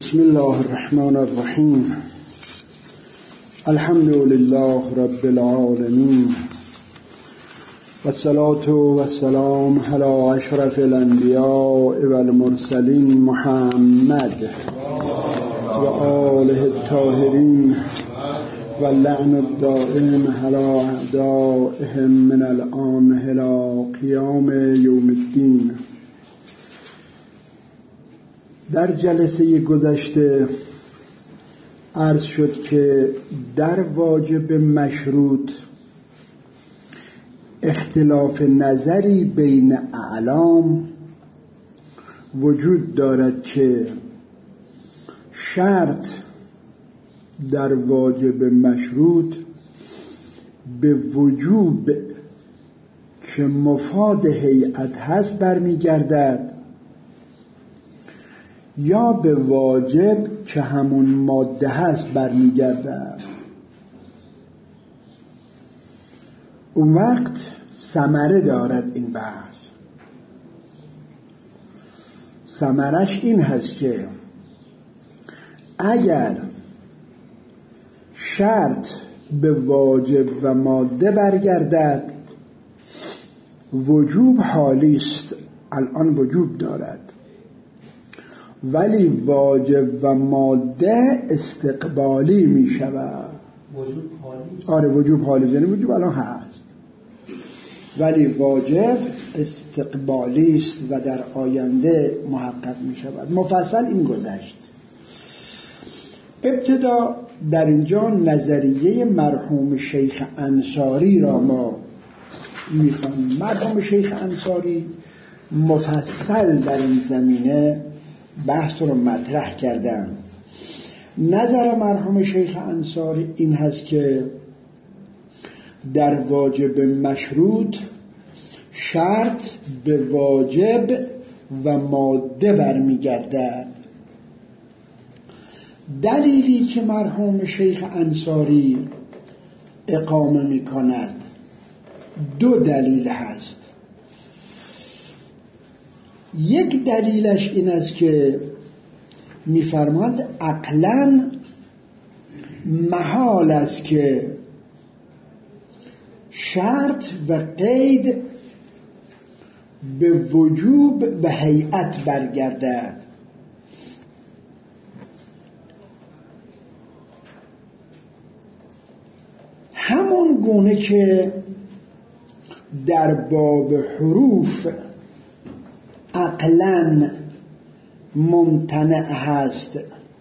بسم الله الرحمن الرحیم. الحمد لله رب العالمین و الصلاة و السلام علی اشرف الانبیاء و المرسلین محمد و آله الطاهرین و لعن الدائم علی اعدائهم من الآن الی قیام یوم الدین. در جلسه گذشته عرض شد که در واجب مشروط اختلاف نظری بین اعلام وجود دارد که شرط در واجب مشروط به وجوب که مفاد هیئت هست برمیگردد یا به واجب که همون ماده هست برمیگردد. اون وقت ثمره دارد این بحث. ثمرش این هست که اگر شرط به واجب و ماده برگردد وجوب حالی است، الان وجوب دارد، ولی واجب و ماده استقبالی می شود. وجوب حالی؟ آره وجوب حالی، یعنی وجوب الان هست ولی واجب استقبالی است و در آینده محقق می شود. مفصل این گذشت. ابتدا در اینجا نظریه مرحوم شیخ انصاری را ما می‌خوانیم. مرحوم شیخ انصاری مفصل در این زمینه بحث رو مطرح کردن. نظر مرحوم شیخ انصاری این هست که در واجب مشروط شرط به واجب و ماده برمیگردد. دلیلی که مرحوم شیخ انصاری اقامه می کند دو دلیل هست. یک دلیلش این است که می‌فرماید عقلاً محال است که شرط و قید به وجوب و هیئت برگردد. همون گونه که در باب حروف عقلاً ممتنع هست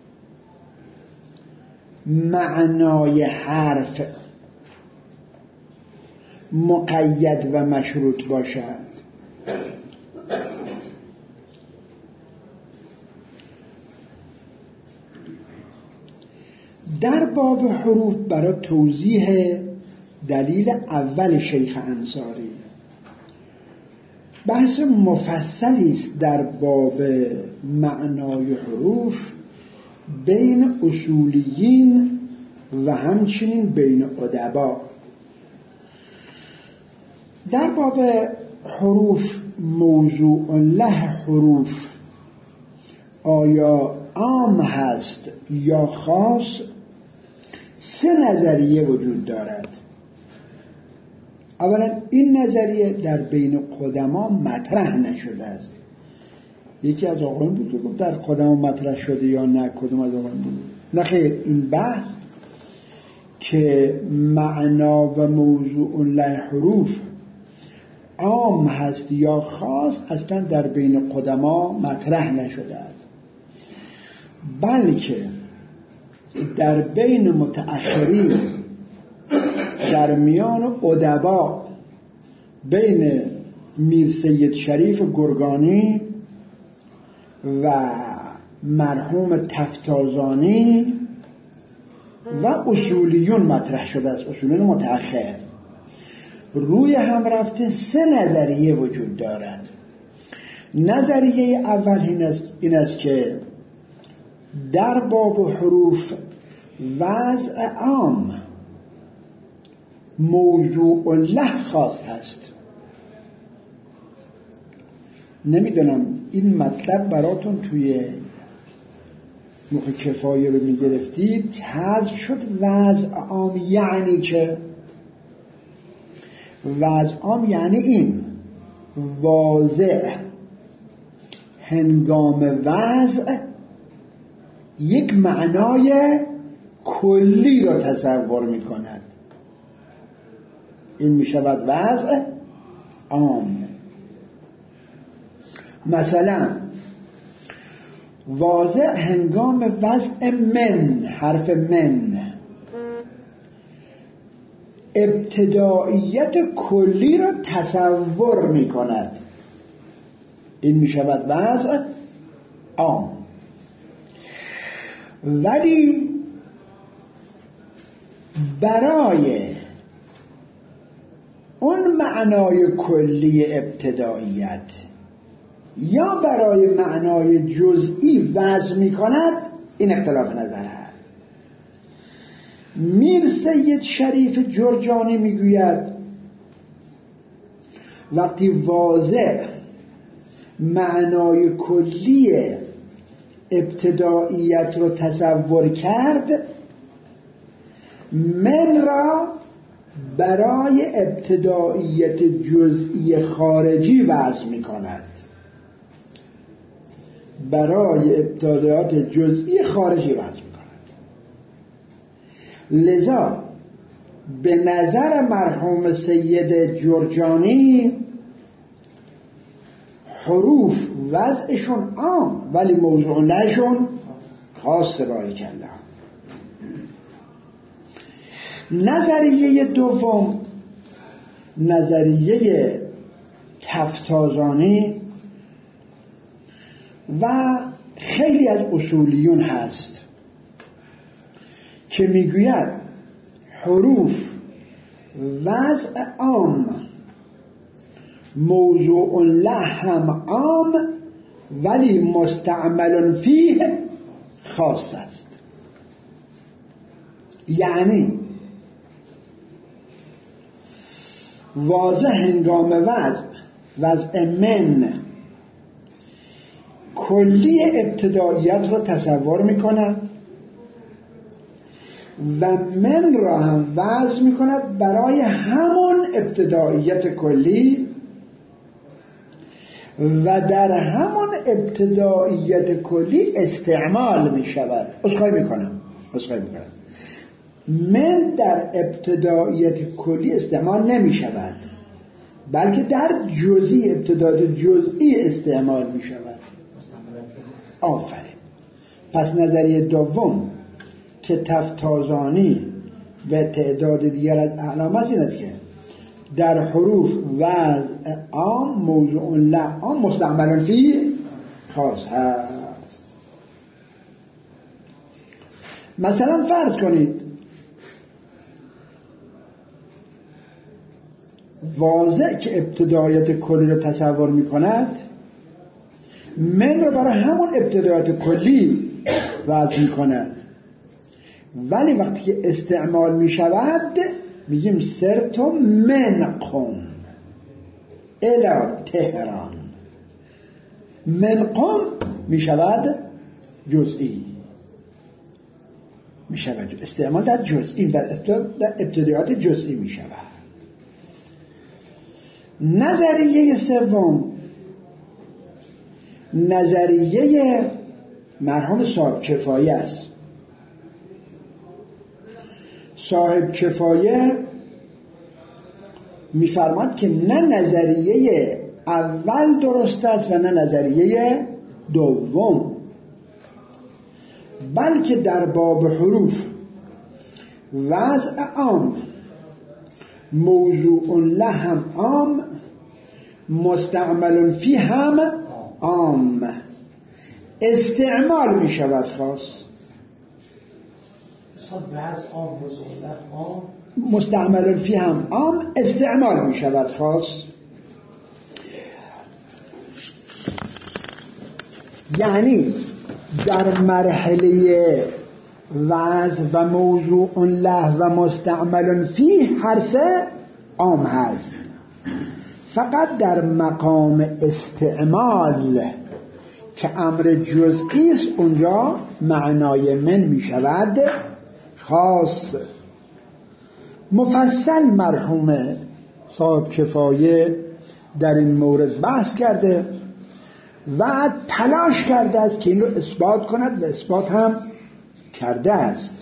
معنای حرف مقید و مشروط باشد، در باب حروف برای توضیح دلیل اول شیخ انصاری بحث مفصلی است در باب معنای حروف بین اصولیین و همچنین بین ادبا. در باب حروف موضوع له حروف آیا عام هست یا خاص، سه نظریه وجود دارد. اولا این نظریه در بین قدما مطرح نشده است. یکی از آقایون بود که گفت در قدما مطرح شده یا نه، کدوم از آقایون بود؟ نه خیر، این بحث که معنا و موضوع له حروف عام هست یا خاص اصلا در بین قدما مطرح نشده است، بلکه در بین متأخرین در میان ادبا بین میر سید شریف گرگانی و مرحوم تفتازانی و اصولیون مطرح شده است، اصولیون متأخر. روی هم رفته سه نظریه وجود دارد. نظریه اول این است که در باب حروف وضع عام موضوع له خاص هست. نمیدونم این مطلب براتون توی موقع کفایه رو میگرفتید حذف شد وضع عام. یعنی چه؟ وضع عام یعنی این: واضع هنگام وضع یک معنای کلی را تصور می کند. این می شود وضع عام. مثلا واضع هنگام وضع من، حرف من، ابتداییت کلی را تصور می کند. این می شود وضع عام. ولی برای اون معنای کلی ابتداییت یا برای معنای جزئی وضع می کند، این اختلاف نظر هست. میر سید شریف جرجانی می گوید وقتی واضع معنای کلی ابتداییت رو تصور کرد، من را برای ابتداییت جزئی خارجی وضع می کند. برای ابتداییت جزئی خارجی وضع می کند. لذا به نظر مرحوم سید جرجانی حروف وضعشون عام ولی موضوع لهشون خاص. بارک الله. نظریه دوم، نظریه تفتازانی و خیلی از اصولیون هست که میگوید حروف وضع عام، موضوع له هم عام ولی مستعمل فیه خاص است. یعنی واضح هنگام وضع من کلی ابتداییت را تصور می کند و من را هم وضع می کند برای همون ابتداییت کلی و در همون ابتداییت کلی استعمال می شود. عذرخواهی می کنم. من در ابتداییت کلی استعمال نمی شود بلکه در جزئی، ابتداییت جزئی استعمال می شود. آفرین. پس نظریه دوم که تفتازانی و تعداد دیگر از اعلام است این است که در حروف وضع عام، موضوع له عام، مستعمل فی خاص هست. مثلا فرض کنید واضع که ابتدایت کلی رو تصور می کند، من رو برای همون ابتدایت کلی وضع می کند ولی وقتی که استعمال می شود میگیم سرت من قم الی تهران. من قم می شود جزئی، می شود استعمال در جزئی، در ابتدایات جزئی می شود. نظریه سوم، نظریه مرحوم صاحب کفایه است. صاحب کفایه می‌فرماد که نه نظریه اول درست است و نه نظریه دوم، بلکه در باب حروف وضع عام، موضوع له هم عام، مستعمل فی هم عام، استعمال می شود خاص. مستعمل فی هم عام، استعمال می شود خاص. یعنی در مرحله وضع و موضوع له و مستعمل فی هر سه عام هست، فقط در مقام استعمال که امر جزئی است اونجا معنای من می شود خاص. مفصل مرحوم صاحب کفایه در این مورد بحث کرده و تلاش کرده است که این رو اثبات کند و اثبات هم کرده است.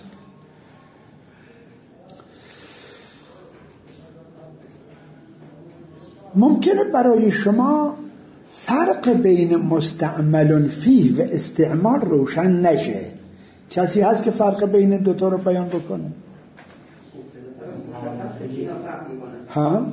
ممکنه برای شما فرق بین مستعمل فیه و استعمال روشن نشه. کسی هست که فرق بین دوتا رو بیان بکنه؟ ها؟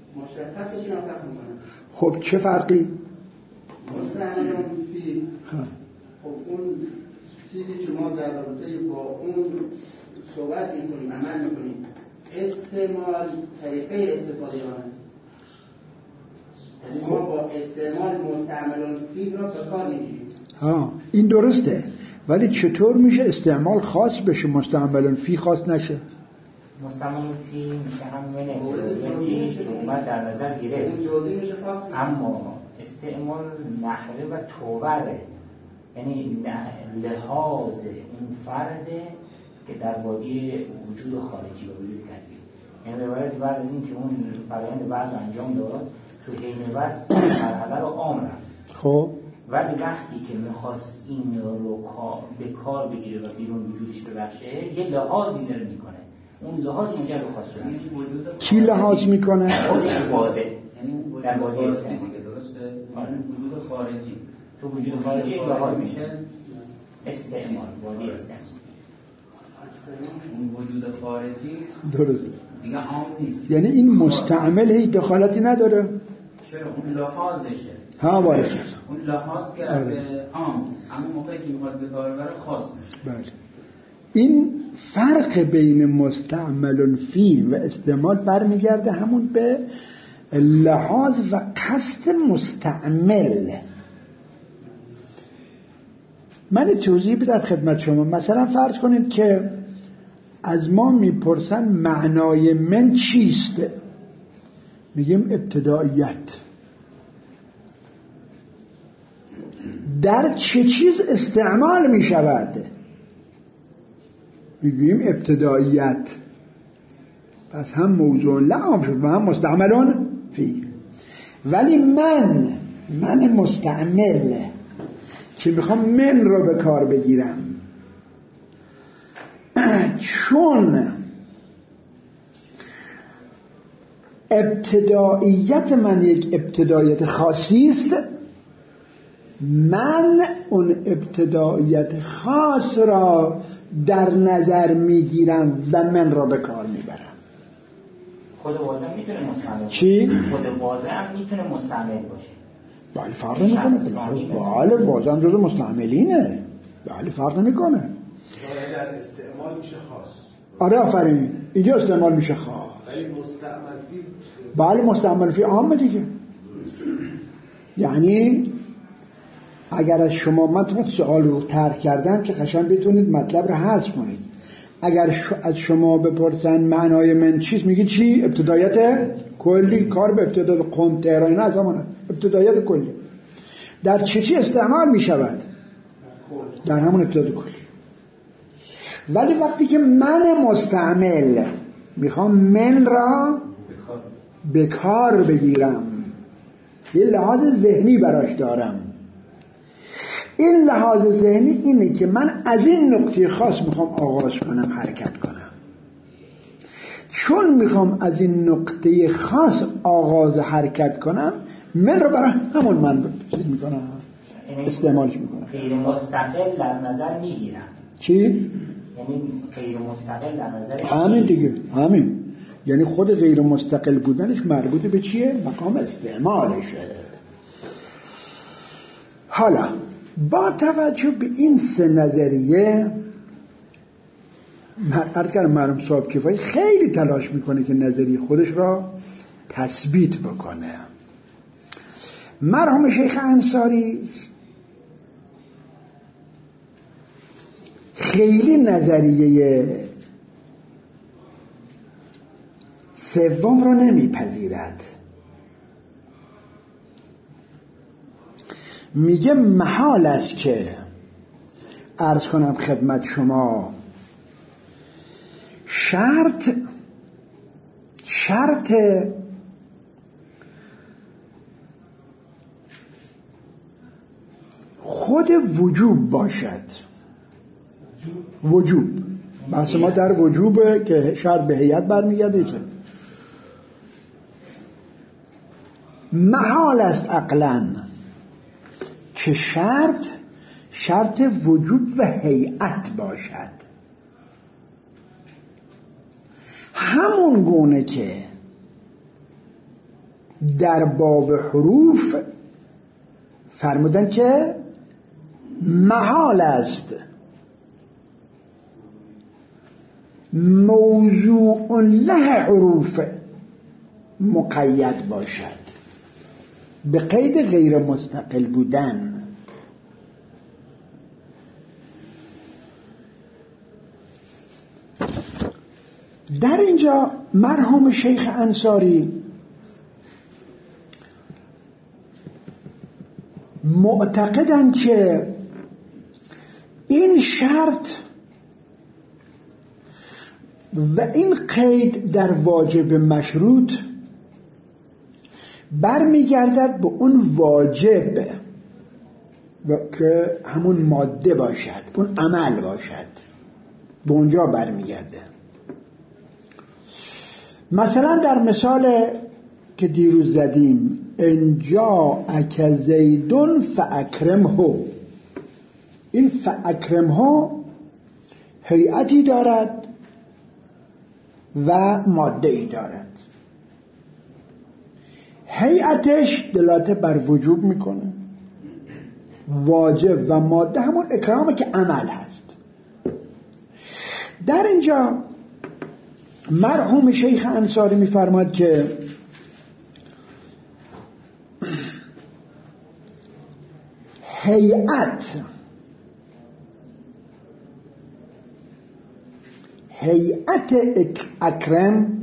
خب چه فرقی؟ مستعمل فیه خب اون چیزی که ما در رابطه با اون صحبت می‌کنیم عمل می‌کنیم استعمال طریقه استفاده آن ما با استعمال مستعمل فیه را به کار می‌گیریم. این درسته، ولی چطور میشه استعمال خاص بشه مستعمل فیه خاص نشه؟ مستعمل فیه میشه همونه که اومد در نظر گیره، اما استعمال نحوه و توبره، یعنی لحاظ اون فرده که در واقع وجود خارجی و وجود کذبی، یعنی روایت بعد از این که اون فرآیند وضع انجام داد تو حین وضع مرحله رو عام رفت. خب ولی وقتی که میخواست این رو به کار بگیره و بیرون وجودش ببخشه یه لحاظی داره میکنه، اون لحاظ اونجا رو خواست شد. کی لحاظ میکنه؟ خودش واضح، یعنی در واقع استعمال درسته؟ وجود خارجی تو وجود خارجی یک لحاظ میشه استعمال، واقعی استعمال. اون وجود خارجی درسته دیگه عام نیست، یعنی این مستعمل هیچ دخالتی نداره. چرا اون لحاظشه؟ بارک اون لحاظ کرده عام، اما موقعی که میخواد به کار بره خاص میشه. بله. این فرق بین مستعمل فی و استعمال برمیگرده همون به لحاظ و قصد مستعمل. من توضیح بدم خدمت شما. مثلا فرض کنید که از ما میپرسن معنای من چیست، میگیم ابتداییت. در چه چیز استعمال میشود؟ میگیم ابتداییت. پس هم موضوع لعام شد و هم مستعملون فی. ولی من مستعمل که میخوام من رو به کار بگیرم، چون ابتداییت من یک ابتداییت خاصی است، من اون ابتداییت خاص را در نظر میگیرم و من را به کار میبرم. خود واضح میتونه مستعمل باشه. چی؟ خود واضح هم میتونه مستعمل باشه. بله فرق نمیکنه. بله واضح هم جز مستعملینه. بله فرق نمیکنه. در استعمال میشه خاص. آره آفرین، اینجا استعمال میشه خاص. ولی مستعمل فی بله مستعمل فی عامه دیگه. یعنی اگر از شما من سوال رو طرح کردم که قشنگ بتونید مطلب رو حذف کنید. اگر از شما بپرسن معنای من چیست، میگی چی؟ ابتدایت کلی. کار به ابتدایت قم تهران نه زمانه. ابتدایت کلی در چی استعمال میشود؟ در همون ابتدایت کلی. ولی وقتی که من مستعمل میخوام من را به کار بگیرم، یه لحاظ ذهنی براش دارم. این لحاظ ذهنی اینه که من از این نقطه خاص میخوام آغاز کنم، حرکت کنم. چون میخوام از این نقطه خاص آغاز حرکت کنم، من رو برای همون من میکنم، استعمالش میکنم. غیر مستقل در نظر میگیرم. چی؟ یعنی غیر مستقل در نظر همین دیگه، همین. یعنی خود غیر مستقل بودنش مربوط به چیه؟ مقام استعمالشه. حالا با توجه به این سه نظریه، عرض کردم مرحوم صاحب کفایی خیلی تلاش میکنه که نظریه خودش را تثبیت بکنه. مرحوم شیخ انصاری خیلی نظریه سوم رو نمیپذیرد. میگه محال است که عرض کنم خدمت شما شرط خود وجوب باشد. وجوب بحث ما در وجوبه که شرط به هیئت برمیگرده. محال است عقلاً که شرط وجوب و هیئت باشد. همون گونه که در باب حروف فرمودن که محال است موضوع له حروف مقید باشد به قید غیر مستقل بودن. در اینجا مرحوم شیخ انصاری معتقدند که این شرط و این قید در واجب مشروط برمیگردد به اون واجب که همون ماده باشد، اون عمل باشد، به اونجا برمیگرده. مثلا در مثال که دیروز زدیم ان جاءک زید فاکرمه، این فاکرمه هیئتی دارد و ماده ای دارد. هیئتش دلالت بر وجوب میکنه، واجب و ماده همون اکرامه که عمل هست. در اینجا مرحوم شیخ انصاری میفرماد که هیئت اکرم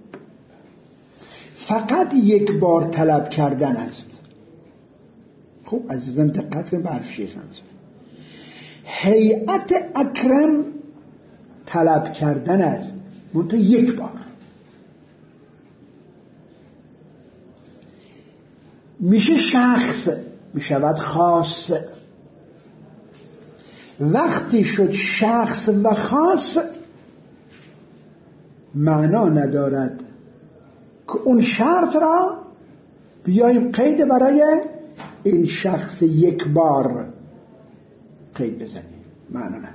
فقط یک بار طلب کردن است. خوب عزیزان دقت کنید به حرف شیخ انصاری. هیئت اکرم طلب کردن است، منتها یک بار. میشه شخص، میشود خاص. وقتی شد شخص و خاص معنا ندارد که اون شرط را بیاییم قید برای این شخص یک بار قید بزنیم، معنا ندارد.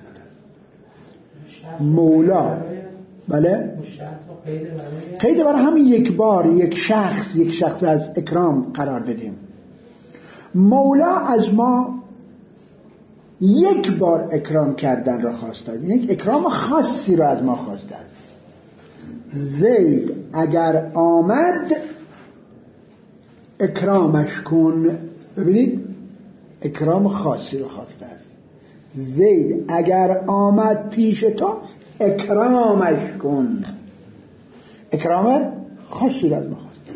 مولا بله قید برای همین یک بار، یک شخص از اکرام قرار بدیم. مولا از ما یک بار اکرام کردن را خواسته، یک اکرام خاصی را از ما خواسته. زید اگر آمد اکرامش کن. ببینید اکرام خاصی را خواسته است. زید اگر آمد پیش تو اکرامش کن، اکرام خاصی را از ما خواسته.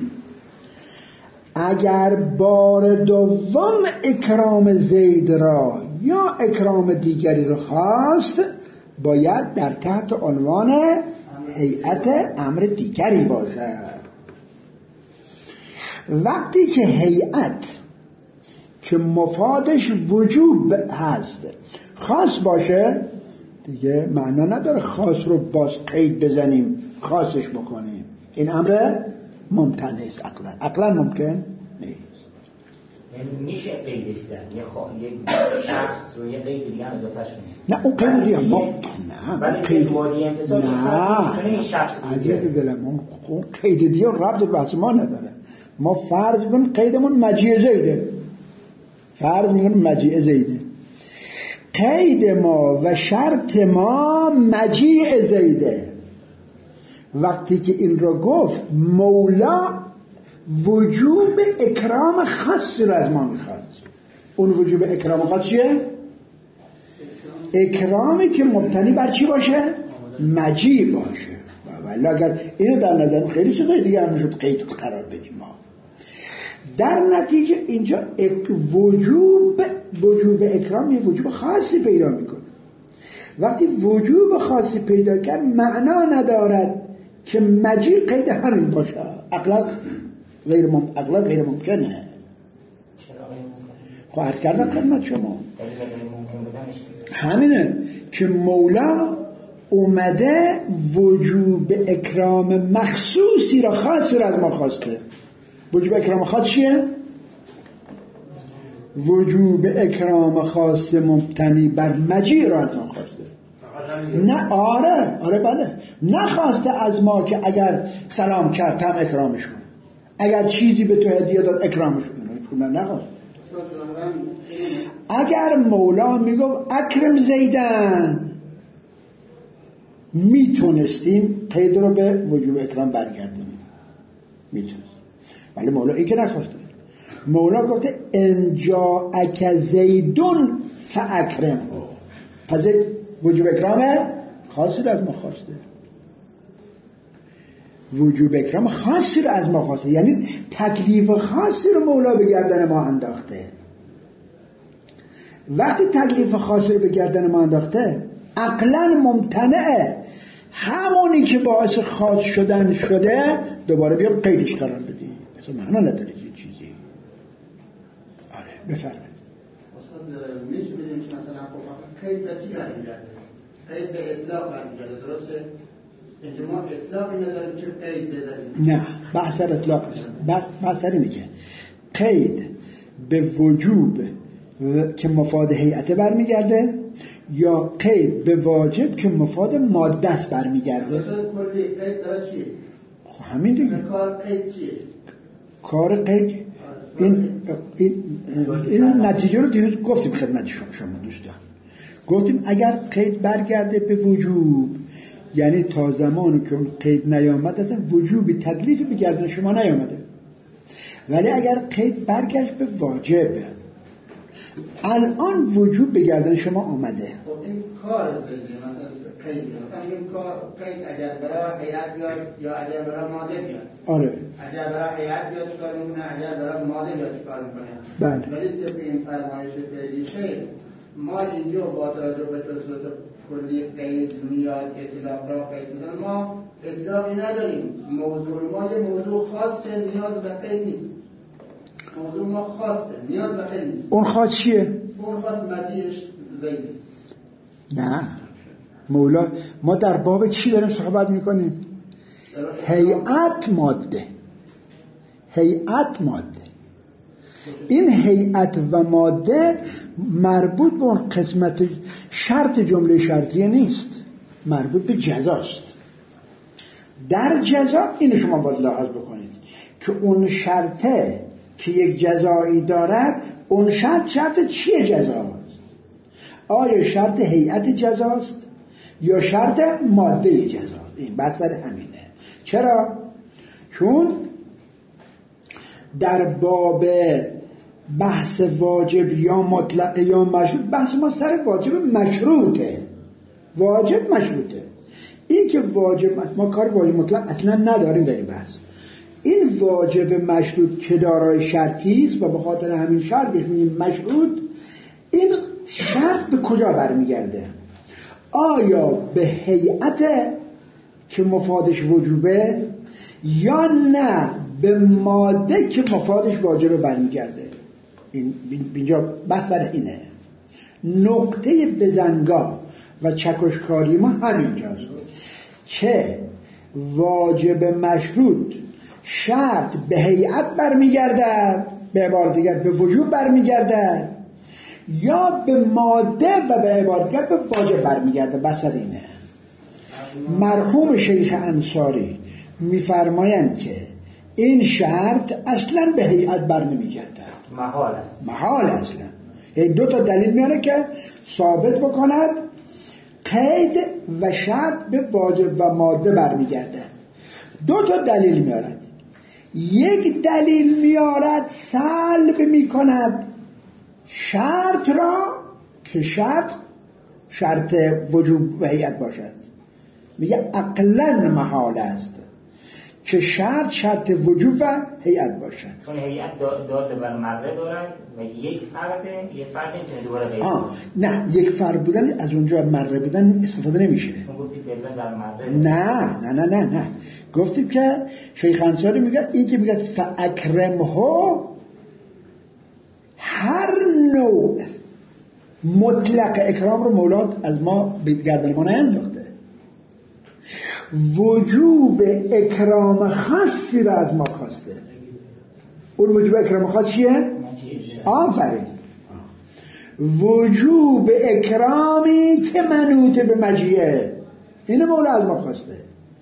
اگر بار دوم اکرام زید را یا اکرام دیگری را خواست باید در تحت عنوان هیئت امر دیگری باشد. وقتی که هیئت که مفادش وجوب هست خاص باشه دیگه معنا نداره خاص رو باز قید بزنیم خاصش بکنیم. این امر ممتنع است. عقلا ممکن نیست. یعنی میشه قیدش زد یک شخص رو یه قید دیگه هم اضافهش کنیم. نه اون قید دیگه ما ولی قید وادی انتصال نه عزیز دلم اون قید دیگه ربط به بحث ما نداره. ما فرض کنیم قیدمون مجیء زیده، فرض میکنیم مجیء زیده، قید ما و شرط ما مجیء زیده. وقتی که این رو گفت مولا وجوب اکرام خاصی رو از ما میخواد. اون وجوب اکرام خاص چیه؟ اکرامی که مبتنی بر چی باشه؟ مجیء باشه. ولی اگر اینو در نظر خیلی چیزای دیگه هم میشد قید قرار بدیم ما. در نتیجه اینجا وجوب اکرام یه وجوب خاصی پیدا میکنه. وقتی وجوب خاصی پیدا کرد معنا ندارد که مجیء قید همین باشه. عقلا غیر ممکنه. خواهد کردن خدمت شما همینه که مولا اومده وجوب اکرام مخصوصی را خاصی را از ما خواسته. وجوب اکرام خاص چیه؟ وجوب اکرام خاص مبتنی بر مجیء را از ما خواسته. نه آره بله، نخواسته از ما که اگر سلام کرد هم اکرامش کن، اگر چیزی به تو هدیه داد اکرامش کن. نخواست. اگر مولا میگفت اکرم زیدن میتونستیم قید رو به وجوب اکرام برگردیم، میتونست. ولی مولا این که نخواسته. مولا گفته ان جاءک زیدون فاکرم، پس وجوب اکرام خاصی رو از ما خواسته. وجوب اکرام خاصی رو از ما خواسته، یعنی تکلیف خاصی رو مولا به گردن ما انداخته. وقتی تکلیف خاصی رو به گردن ما انداخته عقلا ممتنعه همونی که باعث خاص شدن شده دوباره بیام قیدش قرار بدی، اصلا معنا نداره این چیزی. آره بفرمایید. اصلا میشه بگیم مثلا قید به چی برمیگرده؟ قید به اطلاق برمیگرده، درسته؟ اینجا ما اطلاقی نداریم که قید بذاریم. نه، بحث اطلاق نیست. بحث اینه که قید به وجوب که مفاد هیئت برمیگرده یا قید به واجب که مفاد ماده است برمیگرده. مثلا کلی قید داره چیه؟ همین دیگه. کار قید چیه؟ کار قید این نتیجه رو دیروز گفتیم خدمت شما دوستان. گفتیم اگر قید برگرده به وجوب، یعنی تا زمانی که اون قید نیامد اصلا وجوبی تکلیفی به گردن شما نیامده. ولی اگر قید برگشت به واجب، الان وجوب به گردن شما آمده. خب این کار زیدی مثلا قید، مثلا این کار قید اگر برای هیئت بیاد یا اگر برای ماده بیاد. آره. اگر برای هیئت بیاد چیکار میکنه، اگر برای ماده بیاد چیکار میکنه. بله. ولی طبق این فرمایش فعلیشه ما اینجا با توجه به صورت کلی قید میاد اطلاق را قید میزنه، ما اطلاقی نداریم. موضوع ما یه موضوع خاصه، نیاز به قید نیست. موضوع ما خاصه، نیاز به قید نیست. اون خاص چیه؟ اون خاص مجیئش زیده. نه مولا، ما در باب چی داریم صحبت میکنیم؟ هیئت ماده. این هیئت و ماده مربوط به اون قسمت شرط جمله شرطیه نیست، مربوط به جزاست. در جزا اینو شما باید لاحظ بکنید که اون شرطه که یک جزایی دارد، اون شرط چیه جزاست؟ آیا شرط هیئت جزاست یا شرط ماده جزاست؟ این بحث همینه. چرا؟ چون در باب بحث واجب یا مطلق یا مشروط، بحث ما سر واجب مشروطه. واجب مشروطه. این که واجب، ما کار واجب مطلق اصلا نداریم در این بحث. این واجب مشروط که دارای شرطی است و به خاطر همین شرط بهش میگیم مشروط. این شرط به کجا برمیگرده؟ آیا به هیئت که مفادش وجوبه یا نه به ماده که مفادش واجبه برمیگرده؟ اینجا بحث اینه. نقطه بزنگاه و چکشکاری ما همینجاست که واجب مشروط شرط به هیئت برمیگردد، به عبارت دیگر به وجوب برمیگردد، یا به ماده و به عبارت دیگر به واجب برمیگرده. بحث اینه. مرحوم شیخ انصاری میفرمایند که این شرط اصلا به هیئت بر نمیگرده، محال اصلا. یعنی دو تا دلیل میاره که ثابت بکند قید و شرط به واجب و ماده برمیگرده. دو تا دلیل میارد. یک دلیل میارد سلب میکند شرط را که شرط وجوب و هیئت باشد، میگه عقلاً محال است که شرط وجوب و هیئت باشد. چون هیئت داده بر مره دارن و یک فرده، یه فرد میتونه دوباره غیر نه، یک فرد بودن از اونجا مره بودن استفاده نمیشه. گفتید دل بر مره. نه گفتیم که شیخ انصاری میگه این که میگه فاکرمه هر نوع مطلق اکرام رو مولا از ما به گردن ما نینداخته. وجوب اکرام خاصی رو از ما خواسته. اون وجوب اکرام خاص چیه؟ آفرین. وجوب اکرامی که منوط به مجیئه، اینو مولا از ما خواسته.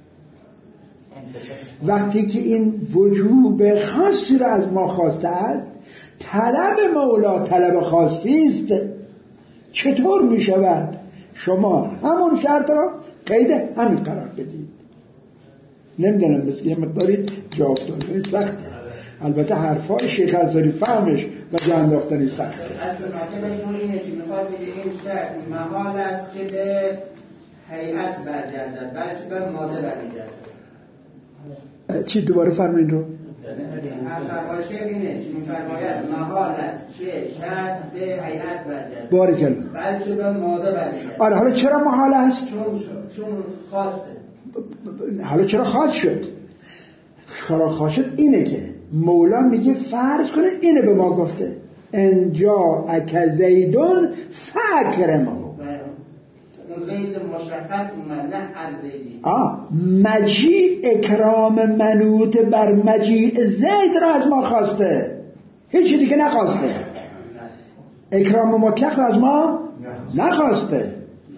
وقتی که این وجوب خاصی رو از ما خواسته است، طلب مولا طلب خاصی است. چطور می شود شما همون شرط را قید همین قرار بدید؟ نمیدونم، مثل یه مقداری جواب دادن سخته. البته حرفای شیخ انصاری فهمش و جا انداختنی سخته. اصل مطلب اینه که میخواد بگه این شرط محال است که به هیئت برگردد، بلکه به ماده برگردد. چی دوباره فرمایید رو؟ فرمایشه اینه که میفرماید محال است که شرط به هیئت برگردد، بارکالله، بلکه به ماده برگردد. آره، حالا چرا محال است؟ چون خواسته. حالا چرا خواست شد؟ چرا خواست شد اینه که مولا میگه فرض کنه اینه به ما گفته انجا اک زیدون فاکرمه. اون زید مشخص اومد، نه هر زیدی. مجیع اکرام منوط بر مجیع زید را از ما خواسته، هیچی دیگه نخواسته. اکرام مطلق را از ما نخواسته،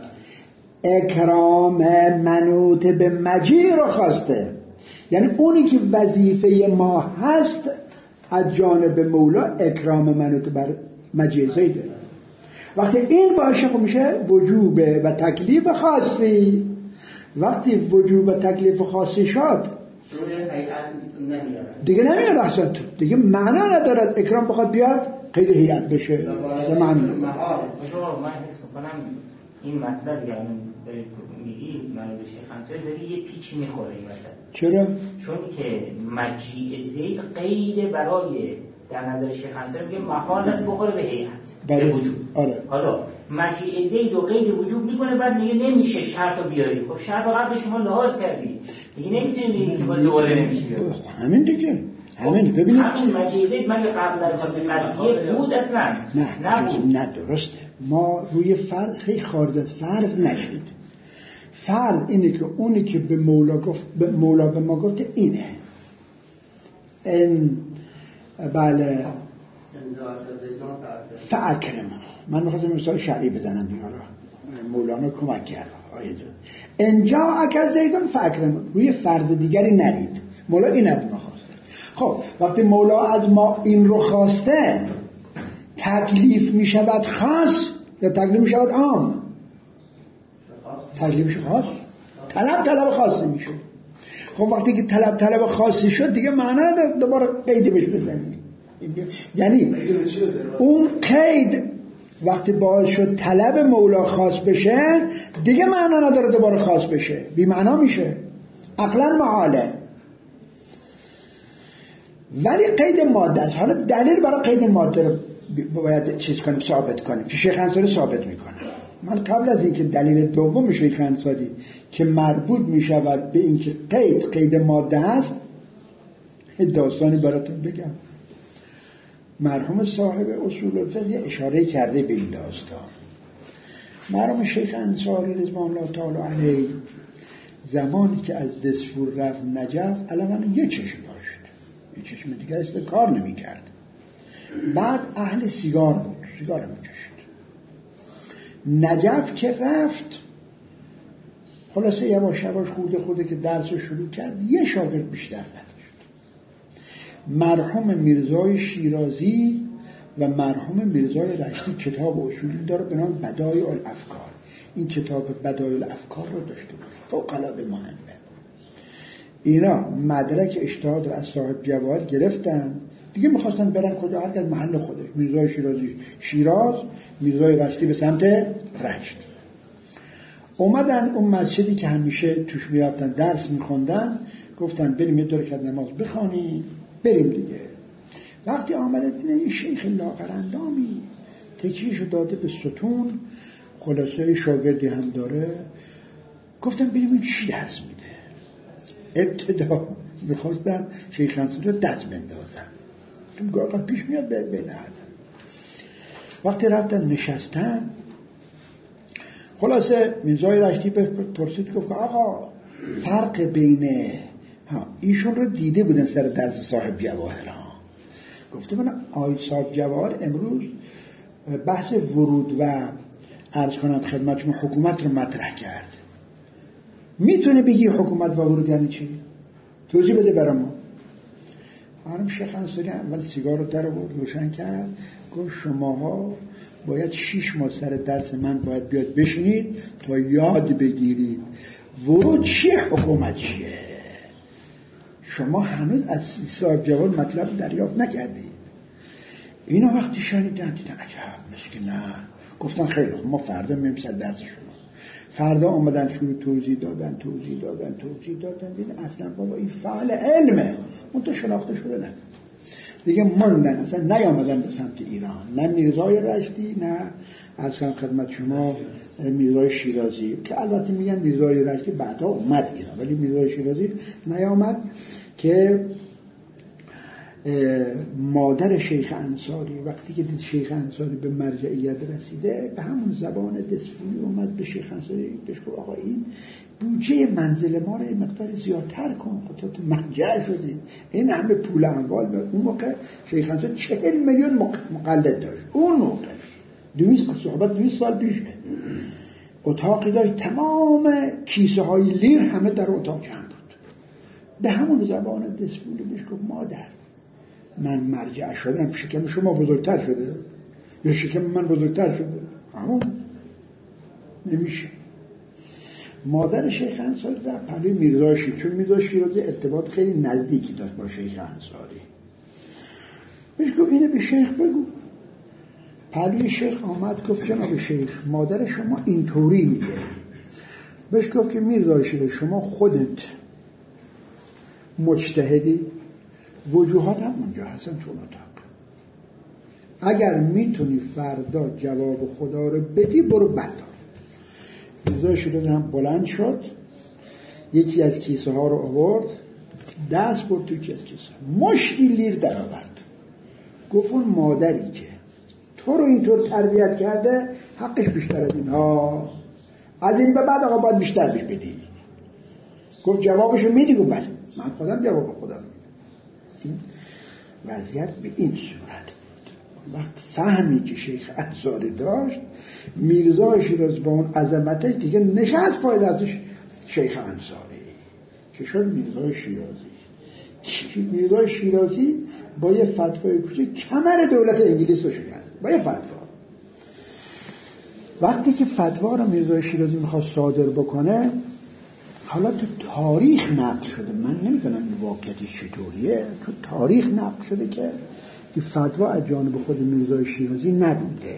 اکرام منوط به مجیع را خواسته. یعنی اونی که وظیفه ما هست از جانب مولا اکرام منوط بر مجیع زیده. وقتی این باشه خب میشه وجوب و تکلیف خاصی. وقتی وجوب و تکلیف خاصی شد دیگه نمیاد اصلا، دیگه معنا ندارد اکرام بخواد بیاد قید هیئت بشه. اصلا معنا نداره. من حس میکنم این مطلب یعنی میگی منو به شیخ انصاری داری یه پیچ میخوره این مثلا. چرا؟ چون که مجیء زید قید برای در نظر شیخ انصاری میگه محال است بخوره به هیئت به وجود. آره. حالا مجیء زید و قید وجود میکنه، بعد میگه نمیشه شرط رو بیاری. خب شرط رو قبل شما لحاظ کردی دیگه، نمیتونی بگی که باز دوباره نمیشه بیاری. همین دیگه، همین. ببینید همین مجیء زید مگه قبل از قضیه بود اصلا؟ نه درسته. ما روی فرض خیلی خارج از فرض نشید. فرض اینه که اونی که به مولا گفت، به مولا به ما گفت اینه این بله فاکرم. من میخواستم مثال شرعی بزنم دیگه، حالا مولانا کمک کرد. انجا اکل زیدون فاکرم، روی فرض دیگری نرید. مولا این از ما خواسته. خب وقتی مولا از ما این رو خواسته، تکلیف میشود خاص یا تکلیف میشود عام؟ تکلیف میشه خاص. طلب خاصی میشه. خب وقتی که طلب خاصی شد دیگه معنا نداره دوباره قیدی بهش بزنی. یعنی اون قید وقتی باعث شد طلب مولا خاص بشه دیگه معنا نداره دوباره خاص بشه، بی معنا میشه، عقلا محاله. ولی قید ماده است. حالا دلیل برای قید ماده رو باید چیز کنیم، ثابت کنیم که شیخ انصاری ثابت میکنه. من قبل از اینکه دلیل دوم شیخ انصاری که مربوط میشود به اینکه قید ماده است داستانی براتون بگم. مرحوم صاحب اصول الفقه اشاره کرده به این داستان. مرحوم شیخ انصاری رضوان الله تعالی علیه زمانی که از دسفور رفت نجف علما یه چشم داشت، یه چشم دیگه است کار نمی کرد. بعد اهل سیگار بود، سیگار می کشید. نجف که رفت خلاصه یواش یواش خورده که درس رو شروع کرد، یه شاگرد بیشتر نداشت. مرحوم میرزای شیرازی و مرحوم میرزای رشتی کتاب اصولی داره به نام بدایع الافکار. این کتاب بدایع الافکار رو داشته باشه، فوق‌العاده مهمه. اینا مدرک اجتهاد رو از صاحب جواهر گرفتن دیگه، میخواستن برن کجا؟ هر کس محل خودش. میرزای شیرازی شیراز، میرزای رشتی به سمت رشت. اومدن اون مسجدی که همیشه توش میرفتن درس میخوندن، گفتن بریم یه رکعت نماز بخوانیم بریم دیگه. وقتی آمده دیدن یه شیخ لاغرندامی تکیهشو داده به ستون، خلاصه شاگردی هم داره، گفتن بریم این چی درس میده. ابتدا میخواستن شیخ انصاری رو دست بندازن، گاهی پیش میاد بلد. وقتی رفتن نشستن، خلاصه میرزای رشتی پرسید، گفت آقا فرق بین ایشون رو دیده بودن سر درس صاحب جواهر ها. گفته من آقای صاحب جواهر امروز بحث ورود و عرض کنم خدمت شما حکومت رو مطرح کرد. میتونه بگی حکومت و ورود یعنی چی؟ توضیح بده برای ما. خانم شیخ انصاری اول سیگار رو در آورد روشن کرد، گفت شماها باید 6 ماه سر درس من باید بیاد بشینید تا یاد بگیرید ورود چیه حکومت چیه. شما هنوز از صاحب جوال مطلب دریافت نکردید. اینا وقتی شنیدن دیدن عجب مثل که نه. گفتن خیلی خوب ما فردا میریم سر درس شما. فردا آمدن شروع توضیح دادن دیدن اصلا بابا این فعل علمه، اون تو شناخته شده نه دیگه. ماندن اصلا نیامدن به سمت ایران، نه میرزای رشتی نه از خدمت شما میرزای شیرازی، که البته میگن میرزای رشتی بعدا اومد ایران ولی میرزای شیرازی نیامد. که مادر شیخ انصاری وقتی که دید شیخ انصاری به مرجعیت رسیده، به همون زبان دسفولی اومد به شیخ انصاری بهش گفت آقا این بودجه منزل ما رو مقدار زیادتر کن، خودت مرجع شدی، این همه پول اموال. اون موقع شیخ انصاری 40 میلیون مقلد داشت. اون موقع 200 سال پیشه اتاقی داشت، تمام کیسه های لیر همه در اتاق جمع بود. به همون زبان دسفولی بهش گفت مادر من مرجع شدم، شکم شما بزرگتر شده یا شکم من بزرگتر شده؟ همون نمیشه. مادر شیخ انصاری رفت پلوی میرزا شیرازی، چون میرزا شیرازی ارتباط خیلی نزدیکی داشت با شیخ انصاری. بهش گفت اینو به شیخ بگو. پلوی شیخ آمد گفت جناب شیخ مادر شما اینطوری میگه. بهش گفت که میرزا شیرازی شما خودت مجتهدی، وجوهات هم اونجا هستن تو اتاق، اگر میتونی فردا جواب خدا رو بدی برو بردار. میرزا شیرازی هم بلند شد، یکی از کیسه ها رو آورد، دست برد تو یکی از کیسه، مشتی لیر در آورد، گفت اون مادری که تو رو اینطور تربیت کرده حقش بیشتر از این ها، از این به بعد آقا باید بیشتر بهش بدی. گفت جوابشو میدی؟ گفت بله من خودم جواب خودم میدم. این وضعیت به این صورت بود. وقت فهمی که شیخ انصاری داشت، میرزا شیرازی با اون عظمتش دیگه نشست پای دستش شیخ انصاری که شد میرزا شیرازی. میرزا شیرازی با یه فتوای کوچیک کمر دولت انگلیس رو شکست، با یه فتوا. وقتی که فتوا رو میرزا شیرازی میخواست صادر بکنه، حالا تو تاریخ نقل شده، من نمیدونم این واقعیتش چطوریه، تو تاریخ نقل شده که این فتوا از جانب خود میرزا شیرازی نبوده.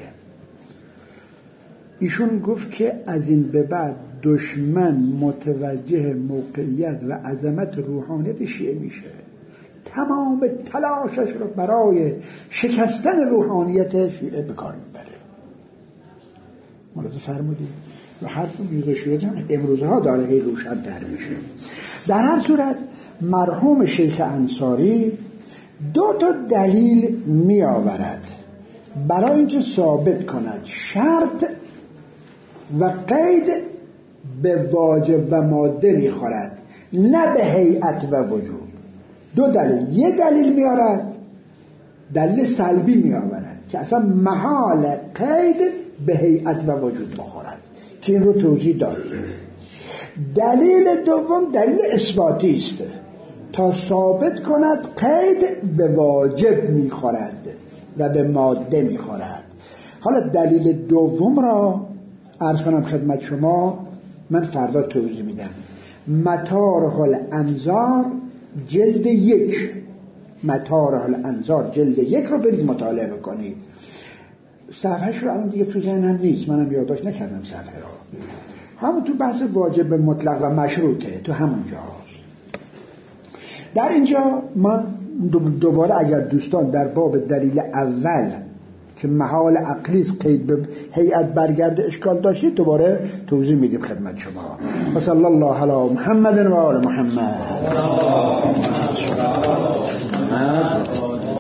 ایشون گفت که از این به بعد دشمن متوجه موقعیت و عظمت روحانیت شیعه میشه، تمام تلاشش رو برای شکستن روحانیت شیعه به کار میبره. ملاحظه فرمودید؟ و حرف میرزا شیرازی هم امروزها داره هی روشن‌تر میشه. در هر صورت مرحوم شیخ انصاری 2 دلیل می آورد برای اینکه ثابت کند شرط و قید به واجب و ماده میخورد، نه به هیئت و وجوب. 2 دلیل. یه دلیل میارد، دلیل سلبی میآورد که اصلا محال قید به هیئت و وجوب بخورد که این رو توضیح داد. دلیل دوم دلیل اثباتی است تا ثابت کند قید به واجب میخورد و به ماده میخورد. حالا دلیل دوم را عرض کنم خدمت شما، من فردا توضیح میدم. مطارح الانظار جلد 1، مطارح الانظار جلد 1 رو برید مطالعه بکنید. صفحهش رو الان دیگه تو ذهنم نیست، منم یادداشت نکردم صفحه رو. همون تو بحث واجب مطلق و مشروطه، تو همونجا هست. در اینجا من دوباره اگر دوستان در باب دلیل اول که محال عقلیست قید به هیئت برگرد اشکال داشتید دوباره توضیح میدیم خدمت شما. و صلی الله علی محمد و آل محمد.